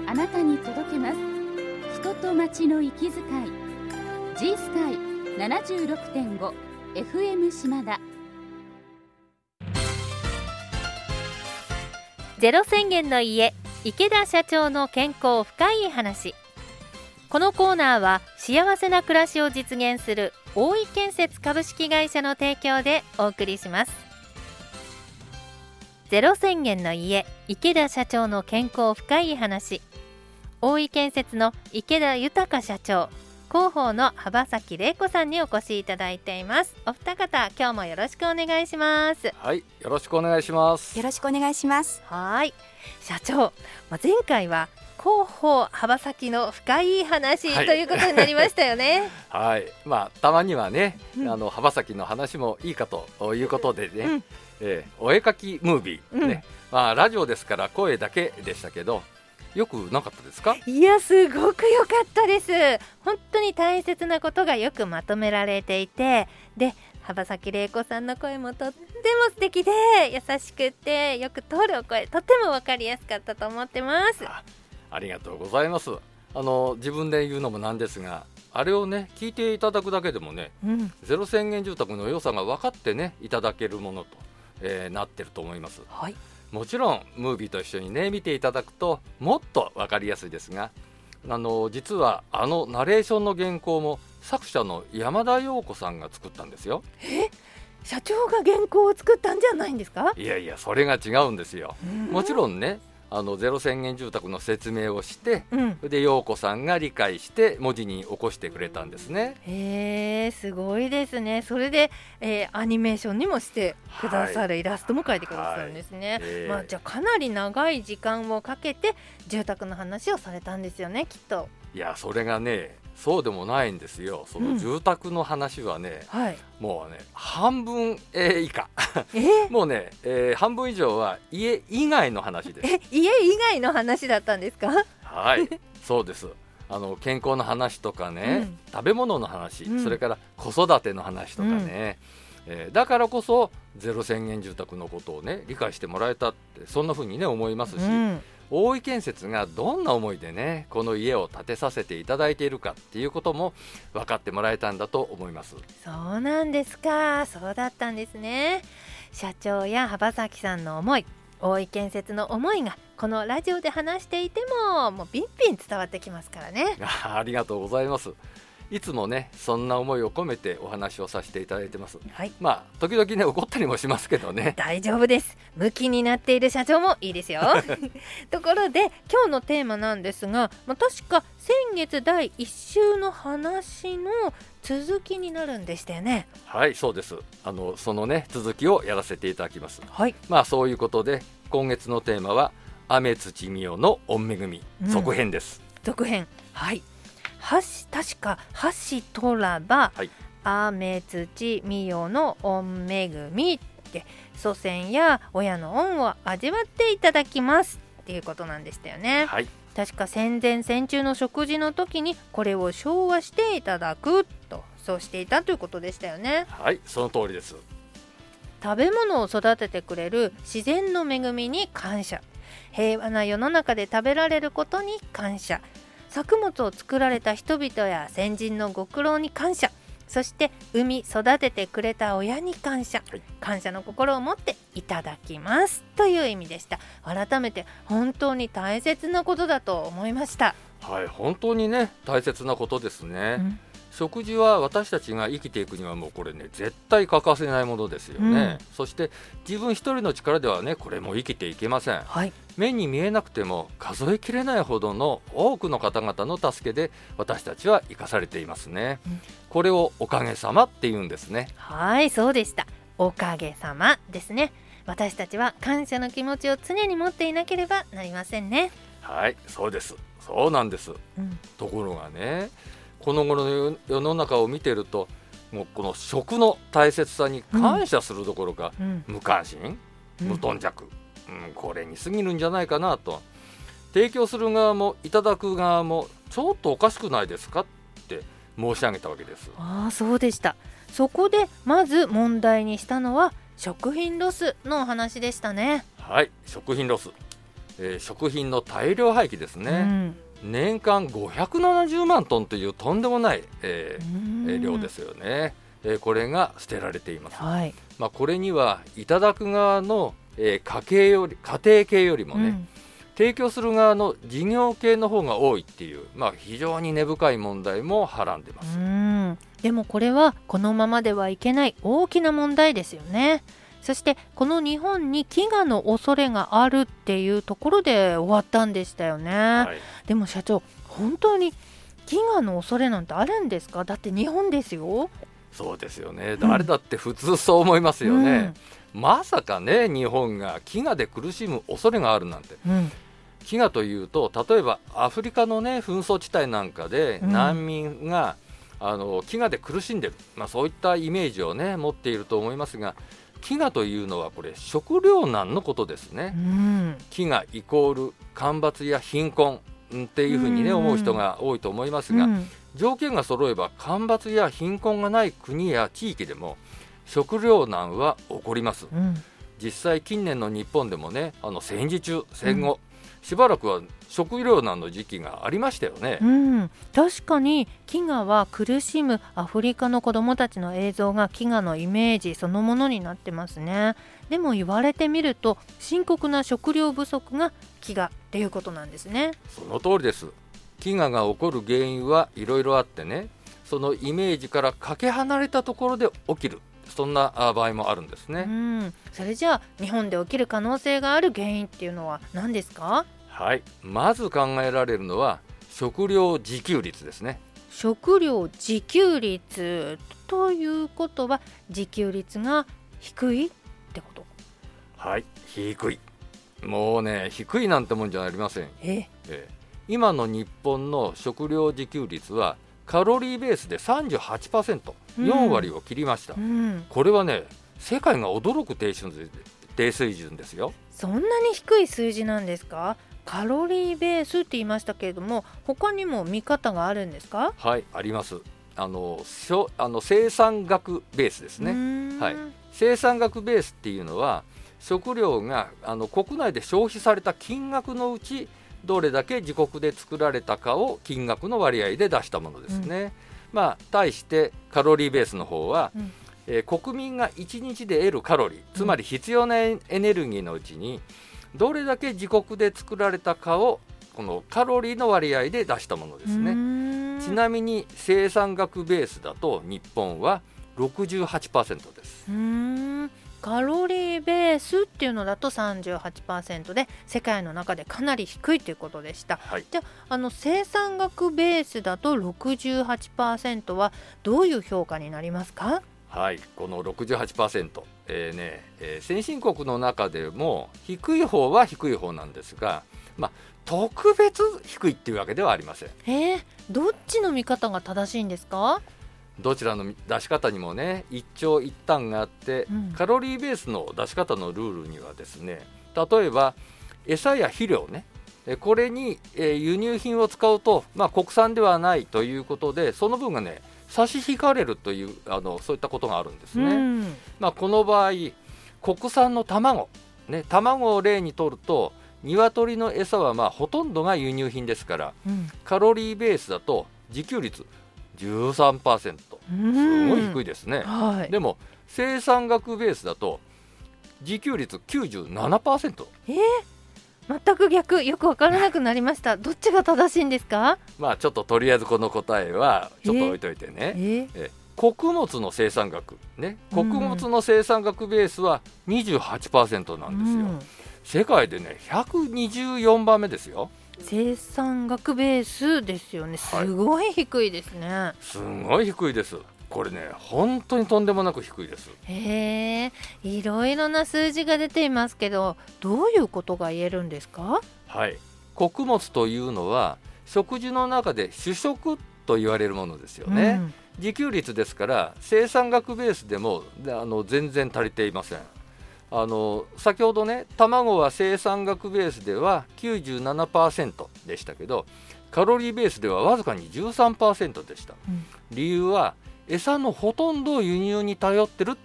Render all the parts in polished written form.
あなたに届けます。人と町の息遣い G スカイ 76.5 FM 島田。 ゼロ宣言の家、池田社長の健康深い話。このコーナーは幸せな暮らしを実現する大井建設株式会社の提供でお送りします。ゼロ宣言の家、池田社長の健康深い話。大井建設の池田豊社長、広報の幅崎玲子さんにお越しいただいています。お二方、今日もよろしくお願いします。 はい、よろしくお願いします。 よろしくお願いします。 はい、社長、前回は広報幅崎の深い話、ということになりましたよね。 はい、たまにはね、幅崎の話もいいかということでね、お絵描きムービー、ね、ラジオですから声だけでしたけど、よくなかったですか？ いや、すごく良かったです。本当に大切なことがよくまとめられていて、で、幅崎玲子さんの声もとっても素敵で優しくてよく通るお声、とても分かりやすかったと思ってます。 ありがとうございます。自分で言うのもなんですが、あれをね聞いていただくだけでもね、ゼロ宣言住宅の良さが分かってねいただけるものと、なってると思います。 はい、 もちろんムービーと一緒にね見ていただくともっと分かりやすいですが、実はナレーションの原稿も作者の山田陽子さんが作ったんですよ。 社長が原稿を作ったんじゃないんですか？ いやいや、それが違うんですよ。もちろんね、ゼロ宣言住宅の説明をして、で陽子さんが理解して文字に起こしてくれたんですね。 すごいですね。それで、アニメーションにもしてくださる、イラストも描いてくださるんですね。じゃあかなり長い時間をかけて住宅の話をされたんですよね、きっと。 いや、それがねそうでもないんですよ。その住宅の話はね、もうね半分、以下もうね、半分以上は家以外の話です。 家以外の話だったんですか？ はい、そうです。健康の話とかね、食べ物の話、それから子育ての話とかね、だからこそゼロ宣言住宅のことをね理解してもらえたって、そんな風にね思いますし、大井建設がどんな思いでねこの家を建てさせていただいているかっていうことも分かってもらえたんだと思います。 そうなんですか。そうだったんですね。社長や幅崎さんの思い、大井建設の思いがこのラジオで話していてもうビンビン伝わってきますからね。 ありがとうございます。いつもねそんな思いを込めてお話をさせていただいてます。時々ね怒ったりもしますけどね。 大丈夫です。ムキになっている社長もいいですよところで今日のテーマなんですが、確か先月第1週の話の続きになるんでしたよね。 はい、そうです。そのね続きをやらせていただきます。そういうことで今月のテーマは雨土美代の御恵み、続編です。 続編、はい。確か橋とらば、雨土美代の御恵みって祖先や親の恩を味わっていただきますっていうことなんでしたよね。確か戦前戦中の食事の時にこれを唱和していただくと、そうしていたということでしたよね。 はい、その通りです。 食べ物を育ててくれる自然の恵みに感謝、平和な世の中で食べられることに感謝、作物を作られた人々や先人のご苦労に感謝、そして産み育ててくれた親に感謝、感謝の心を持っていただきますという意味でした。改めて本当に大切なことだと思いました。 はい、本当にね大切なことですね。食事は私たちが生きていくにはもうこれね絶対欠かせないものですよね。そして自分一人の力ではねこれも生きていけません。目に見えなくても数えきれないほどの多くの方々の助けで私たちは生かされていますね。これをおかげさまって言うんですね。 はい、そうでした。おかげさまですね。私たちは感謝の気持ちを常に持っていなければなりませんね。 はい、そうです。そうなんです。ところがね、この頃の世の中を見てるともうこの食の大切さに感謝するどころか、無関心、無頓着、これに過ぎるんじゃないかなと。提供する側もいただく側もちょっとおかしくないですかって申し上げたわけです。 そうでした。そこでまず問題にしたのは食品ロスのお話でしたね。 はい、食品ロス。 食品の大量廃棄ですね、年間570万トンというとんでもない、量ですよね。これが捨てられています、 はい。 これにはいただく側の、家庭系よりもね、提供する側の事業系の方が多いっていう、非常に根深い問題もはらんでます。 でもこれはこのままではいけない大きな問題ですよね。そしてこの日本に飢餓の恐れがあるっていうところで終わったんでしたよね、はい、でも社長、本当に飢餓の恐れなんてあるんですか？だって日本ですよ。 そうですよね、誰だって普通そう思いますよね、まさかね、日本が飢餓で苦しむ恐れがあるなんて、飢餓というと例えばアフリカのね紛争地帯なんかで難民が、飢餓で苦しんでる、そういったイメージをね持っていると思いますが、飢餓というのはこれ食糧難のことですね、飢餓イコール干ばつや貧困っていうふうにね思う人が多いと思いますが、条件が揃えば干ばつや貧困がない国や地域でも食糧難は起こります、実際近年の日本でもね、戦時中戦後、しばらくは食糧難の時期がありましたよね、 確かに飢餓は苦しむアフリカの子どもたちの映像が飢餓のイメージそのものになってますね。でも言われてみると深刻な食料不足が飢餓っていうことなんですね。 その通りです。飢餓が起こる原因はいろいろあってね、そのイメージからかけ離れたところで起きる、そんな場合もあるんですね。 それじゃあ日本で起きる可能性がある原因っていうのは何ですか？ はい、まず考えられるのは食料自給率ですね。 食料自給率ということは自給率が低いってこと？ はい、低い。もうね、低いなんてもんじゃありません。今の日本の食料自給率はカロリーベースで 38%、4割を切りました、これはね、世界が驚く低水準ですよ。そんなに低い数字なんですか？カロリーベースって言いましたけれども、他にも見方があるんですか？ はい、あります。生産額ベースですね。はい、生産額ベースっていうのは食料が国内で消費された金額のうちどれだけ自国で作られたかを金額の割合で出したものですね、対してカロリーベースの方は、国民が1日で得るカロリー、つまり必要なエネルギーのうちにどれだけ自国で作られたかをこのカロリーの割合で出したものですね。ちなみに生産額ベースだと日本は 68% です。 カロリーベースっていうのだと 38% で世界の中でかなり低いということでした、じゃあ、生産額ベースだと 68% はどういう評価になりますか？ はい、この 68%、先進国の中でも低い方は低い方なんですが、特別低いっていうわけではありません。 どっちの見方が正しいんですか？ どちらの出し方にもね一長一短があって、カロリーベースの出し方のルールにはですね、例えば餌や肥料ね、これに、輸入品を使うと、国産ではないということでその分がね差し引かれるというそういったことがあるんですね、この場合国産の卵を例にとると鶏の餌はほとんどが輸入品ですから、カロリーベースだと自給率13%、すごい低いですね、でも生産額ベースだと自給率 97%、 全く逆、よく分からなくなりましたどっちが正しいんですか？ ちょっととりあえずこの答えはちょっと置いといてね、穀物の生産額ね、穀物の生産額ベースは 28% なんですよ、世界でね124番目ですよ。 生産額ベースですよね。すごい低いですね、 すごい低いです。これね本当にとんでもなく低いです。 いろいろな数字が出ていますけど、どういうことが言えるんですか？ はい、穀物というのは食事の中で主食と言われるものですよね、自給率ですから生産額ベースでも全然足りていません。先ほどね卵は生産額ベースでは 97% でしたけど、カロリーベースではわずかに 13% でした、理由は餌のほとんどを輸入に頼ってるっていう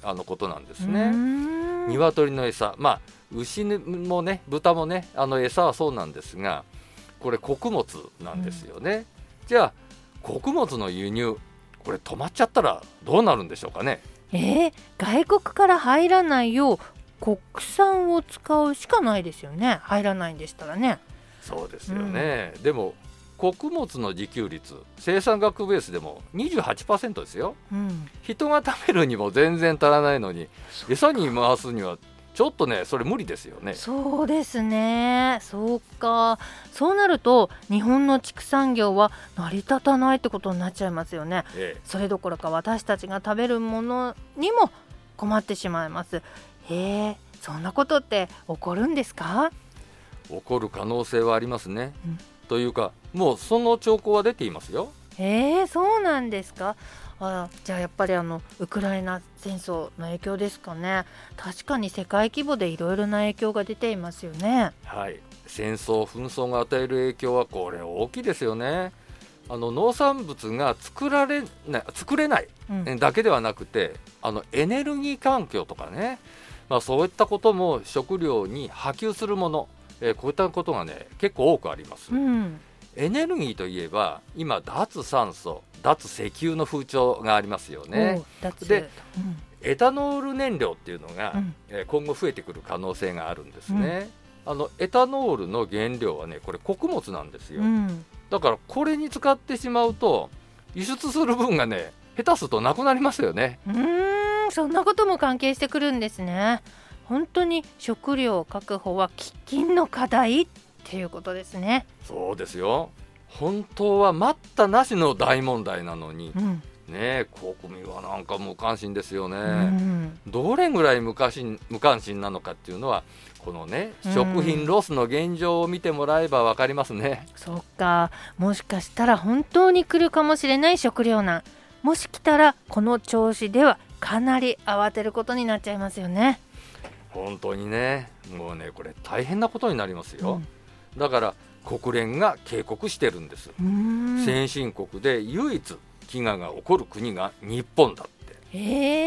ことなんですね。鶏の餌、牛もね豚もね餌はそうなんですが、これ穀物なんですよね。じゃあ穀物の輸入これ止まっちゃったらどうなるんでしょうかね。 外国から入らないよう国産を使うしかないですよね。入らないんでしたらね。 そうですよね、でも穀物の自給率生産額ベースでも 28% ですよ、人が食べるにも全然足らないのに餌に回すにはちょっとねそれ無理ですよね。 そうですね。そうか。そうなると日本の畜産業は成り立たないってことになっちゃいますよね。それどころか私たちが食べるものにも困ってしまいます。そんなことって起こるんですか？ 起こる可能性はありますね、というかもうその兆候は出ていますよ。 そうなんですか。じゃあやっぱりウクライナ戦争の影響ですかね。確かに世界規模でいろいろな影響が出ていますよね。 はい、戦争紛争が与える影響はこれ大きいですよね。農産物が作れない、だけではなくてエネルギー環境とかね、そういったことも食料に波及するもの、こういったことがね結構多くあります、エネルギーといえば今脱酸素脱石油の風潮がありますよね。で、エタノール燃料っていうのが、今後増えてくる可能性があるんですね、エタノールの原料はねこれ穀物なんですよ、だからこれに使ってしまうと輸出する分がね下手するとなくなりますよね。 そんなことも関係してくるんですね。本当に食料確保は喫緊の課題っていうことですね。 そうですよ。本当は待ったなしの大問題なのに、国民はなんか無関心ですよね、どれぐらい無関心なのかっていうのはこのね食品ロスの現状を見てもらえば分かりますね。 そっか。もしかしたら本当に来るかもしれない食糧難、もし来たらこの調子ではかなり慌てることになっちゃいますよね。 本当にねもうねこれ大変なことになりますよ、だから国連が警告してるんです。先進国で唯一飢餓が起こる国が日本だって。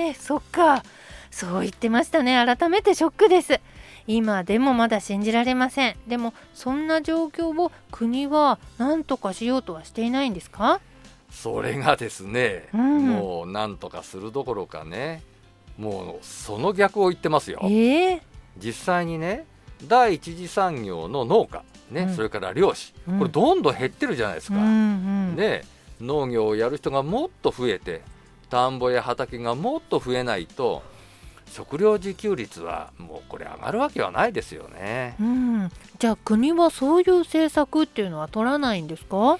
そっか。そう言ってましたね。改めてショックです。今でもまだ信じられません。でもそんな状況を国は何とかしようとはしていないんですか？ それがですね、もう何とかするどころかねもうその逆を言ってますよ、実際にね第一次産業の農家ね、それから漁師、これどんどん減ってるじゃないですか、農業をやる人がもっと増えて田んぼや畑がもっと増えないと食料自給率はもうこれ上がるわけはないですよね、 じゃあ国はそういう政策っていうのは取らないんですか？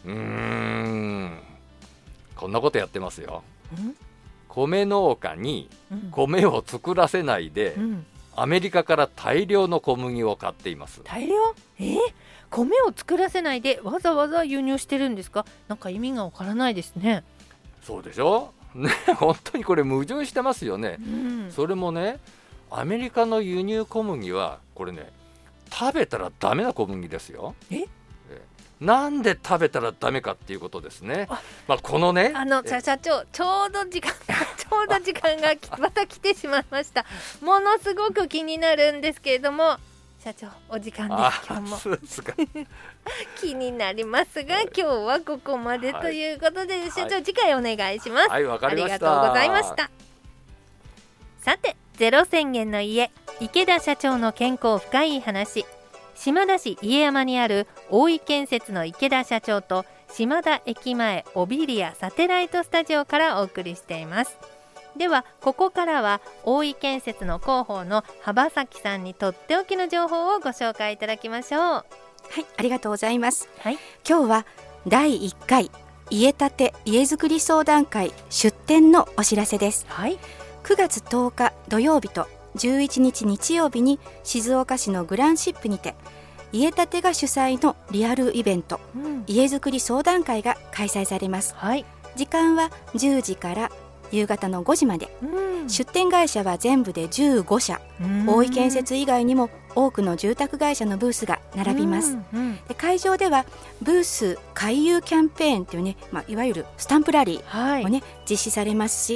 こんなことやってますよ。米農家に米を作らせないで、アメリカから大量の小麦を買っています。 大量？米を作らせないでわざわざ輸入してるんですか？なんか意味がわからないですね。 そうでしょね、本当にこれ矛盾してますよね、それもねアメリカの輸入小麦はこれね食べたらダメな小麦ですよ。なんで食べたらダメかっていうことですね。このね社長ちょうど時間がまた来てしまいました。ものすごく気になるんですけれども社長お時間です。今日もそうですか気になりますが今日はここまでということで、社長次回お願いします。 わかりました。 ありがとうございました。さてゼロ宣言の家池田社長の健康深い話、島田市家山にある大井建設の池田社長と島田駅前オビリアサテライトスタジオからお送りしています。ではここからは大井建設の広報の幅崎さんにとっておきの情報をご紹介いただきましょう。 はい、ありがとうございます。今日は第1回家建て家づくり相談会出展のお知らせです。9月10日土曜日と11日日曜日に静岡市のグランシップにて家建てが主催のリアルイベント、家づくり相談会が開催されます。時間は10時から夕方の5時まで、出展会社は全部で15社、大井建設以外にも多くの住宅会社のブースが並びます。で会場ではブース回遊キャンペーンというね、いわゆるスタンプラリーもね、実施されますし、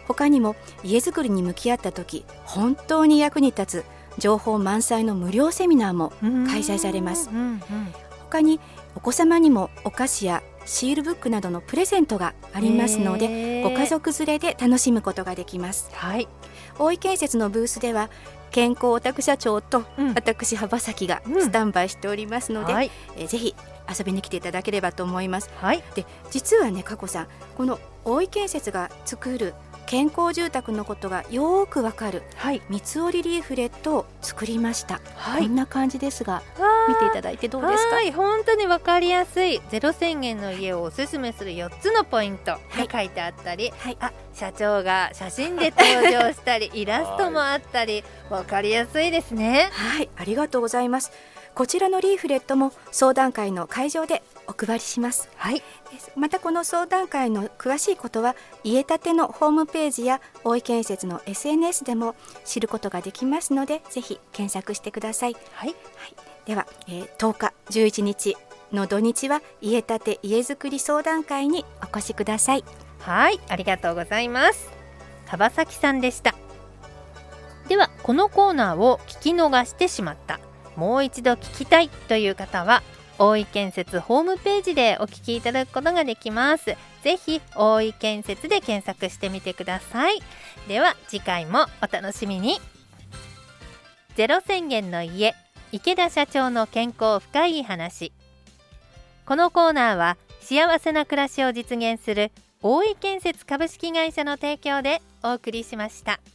他にも家づくりに向き合った時本当に役に立つ情報満載の無料セミナーも開催されます。他にお子様にもお菓子やシールブックなどのプレゼントがありますので、ご家族連れで楽しむことができます。大井建設のブースでは健康オタク社長と私幅崎がスタンバイしておりますので、ぜひ遊びに来ていただければと思います。で、実はね、佳子さん、この大井建設が作る健康住宅のことがよくわかる三つ折りリーフレットを作りました。こんな感じですが、見ていただいてどうですか？ 本当にわかりやすい。ゼロ宣言の家をおすすめする4つのポイントが書いてあったり、社長が写真で登場したりイラストもあったり、わかりやすいですね。 ありがとうございます。こちらのリーフレットも相談会の会場でお配りします。またこの相談会の詳しいことは家建てのホームページや大井建設の SNS でも知ることができますので、ぜひ検索してください。では、10日11日の土日は家建て家づくり相談会にお越しください。 ありがとうございます。幅崎さんでした。では、このコーナーを聞き逃してしまった、もう一度聞きたいという方は大井建設ホームページでお聞きいただくことができます。ぜひ大井建設で検索してみてください。では次回もお楽しみに。ゼロ宣言の家、池田社長の健康深い話。このコーナーは幸せな暮らしを実現する大井建設株式会社の提供でお送りしました。